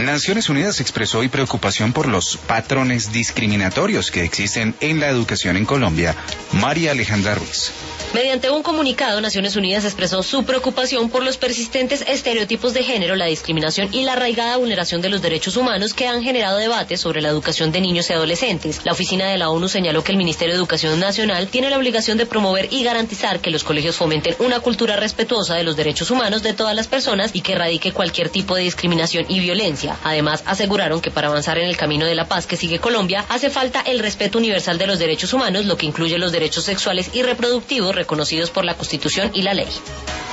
Naciones Unidas expresó hoy preocupación por los patrones discriminatorios que existen en la educación en Colombia. María Alejandra Ruiz. Mediante un comunicado, Naciones Unidas expresó su preocupación por los persistentes estereotipos de género, la discriminación y la arraigada vulneración de los derechos humanos que han generado debates sobre la educación de niños y adolescentes. La oficina de la ONU señaló que el Ministerio de Educación Nacional tiene la obligación de promover y garantizar que los colegios fomenten una cultura respetuosa de los derechos humanos de todas las personas y que erradique cualquier tipo de discriminación y violencia. Además, aseguraron que para avanzar en el camino de la paz que sigue Colombia, hace falta el respeto universal de los derechos humanos, lo que incluye los derechos sexuales y reproductivos reconocidos por la Constitución y la ley.